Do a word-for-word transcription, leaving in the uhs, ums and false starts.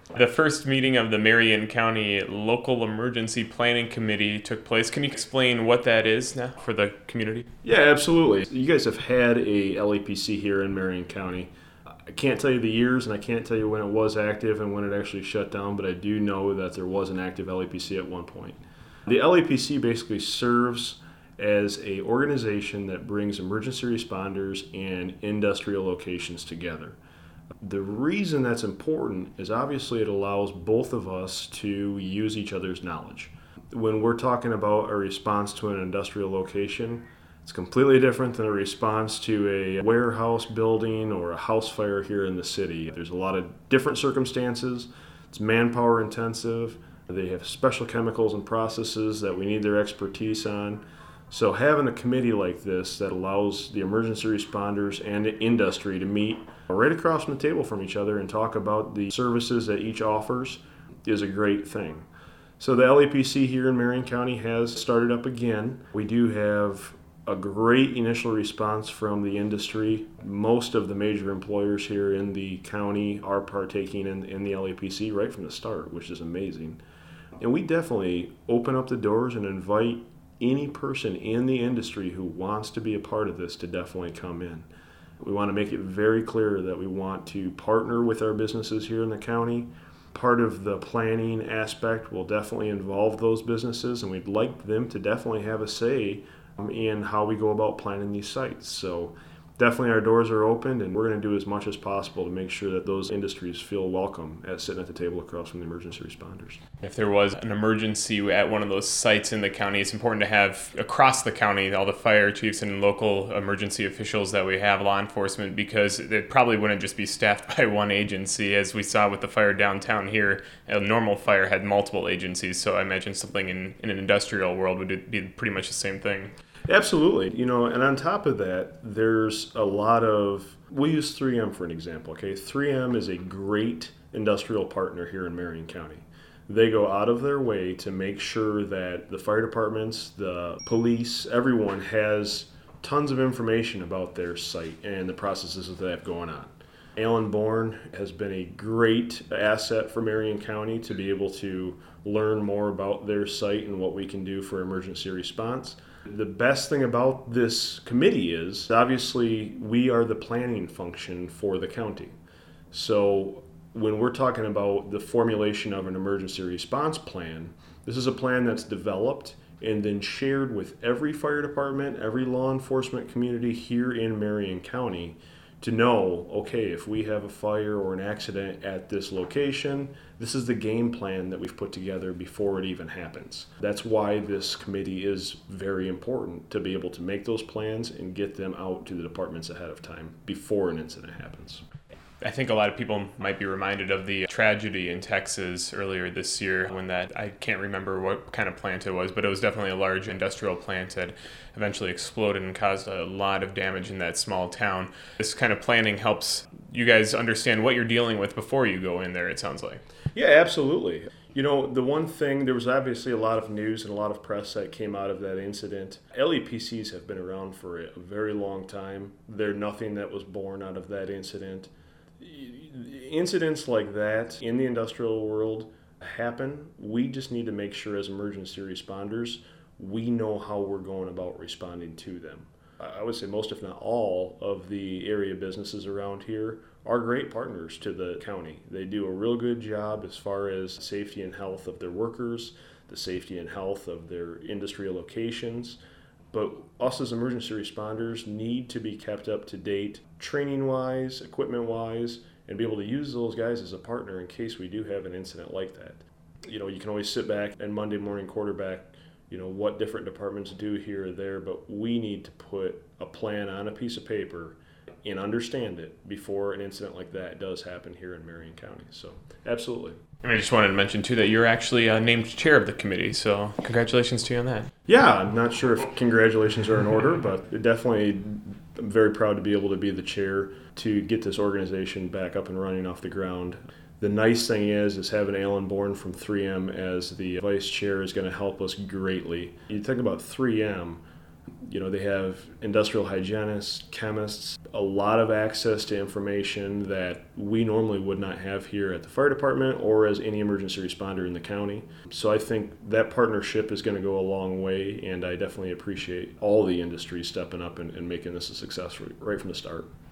The first meeting of the Marion County Local Emergency Planning Committee took place. Can you explain what that is now for the community? Yeah, absolutely. You guys have had a L E P C here in Marion County. I can't tell you the years and I can't tell you when it was active and when it actually shut down, but I do know that there was an active L E P C at one point. The L E P C basically serves as an organization that brings emergency responders and industrial locations together. The reason that's important is obviously it allows both of us to use each other's knowledge. When we're talking about a response to an industrial location, it's completely different than a response to a warehouse building or a house fire here in the city. There's a lot of different circumstances. It's manpower intensive. They have special chemicals and processes that we need their expertise on. So having a committee like this that allows the emergency responders and the industry to meet right across from the table from each other and talk about the services that each offers is a great thing. So the L E P C here in Marion County has started up again. We do have a great initial response from the industry. Most of the major employers here in the county are partaking in, in the L E P C right from the start, which is amazing. And we definitely open up the doors and invite any person in the industry who wants to be a part of this to definitely come in. We want to make it very clear that we want to partner with our businesses here in the county. Part of the planning aspect will definitely involve those businesses, and we'd like them to definitely have a say in how we go about planning these sites. So definitely our doors are open, and we're going to do as much as possible to make sure that those industries feel welcome at sitting at the table across from the emergency responders. If there was an emergency at one of those sites in the county, it's important to have across the county all the fire chiefs and local emergency officials that we have, law enforcement, because it probably wouldn't just be staffed by one agency. As we saw with the fire downtown here, a normal fire had multiple agencies, so I imagine something in, in an industrial world would be pretty much the same thing. Absolutely. You know, and on top of that, there's a lot of, we'll use three M for an example, okay? three M is a great industrial partner here in Marion County. They go out of their way to make sure that the fire departments, the police, everyone has tons of information about their site and the processes that they have going on. Alan Bourne has been a great asset for Marion County to be able to learn more about their site and what we can do for emergency response. The best thing about this committee is, obviously, we are the planning function for the county. So when we're talking about the formulation of an emergency response plan, this is a plan that's developed and then shared with every fire department, every law enforcement community here in Marion County to know, okay, if we have a fire or an accident at this location, this is the game plan that we've put together before it even happens. That's why this committee is very important, to be able to make those plans and get them out to the departments ahead of time before an incident happens. I think a lot of people might be reminded of the tragedy in Texas earlier this year when that, I can't remember what kind of plant it was, but it was definitely a large industrial plant that eventually exploded and caused a lot of damage in that small town. This kind of planning helps you guys understand what you're dealing with before you go in there, it sounds like. Yeah, absolutely. You know, the one thing, there was obviously a lot of news and a lot of press that came out of that incident. L E P Cs have been around for a very long time. They're nothing that was born out of that incident. Incidents like that in the industrial world happen. We just need to make sure as emergency responders, we know how we're going about responding to them. I would say most, if not all, of the area businesses around here are great partners to the county. They do a real good job as far as safety and health of their workers, the safety and health of their industrial locations. But us as emergency responders need to be kept up to date training-wise, equipment-wise, and be able to use those guys as a partner in case we do have an incident like that. You know, you can always sit back and Monday morning quarterback, you know, what different departments do here or there, but we need to put a plan on a piece of paper and understand it before an incident like that does happen here in Marion County. So, absolutely. And I just wanted to mention, too, that you're actually uh, named chair of the committee, so congratulations to you on that. Yeah, I'm not sure if congratulations are in order, but definitely I'm very proud to be able to be the chair to get this organization back up and running off the ground. The nice thing is, is having Alan Bourne from three M as the vice chair is going to help us greatly. You think about three M, You know, they have industrial hygienists, chemists, a lot of access to information that we normally would not have here at the fire department or as any emergency responder in the county. So I think that partnership is going to go a long way, and I definitely appreciate all the industry stepping up and, and making this a success right from the start.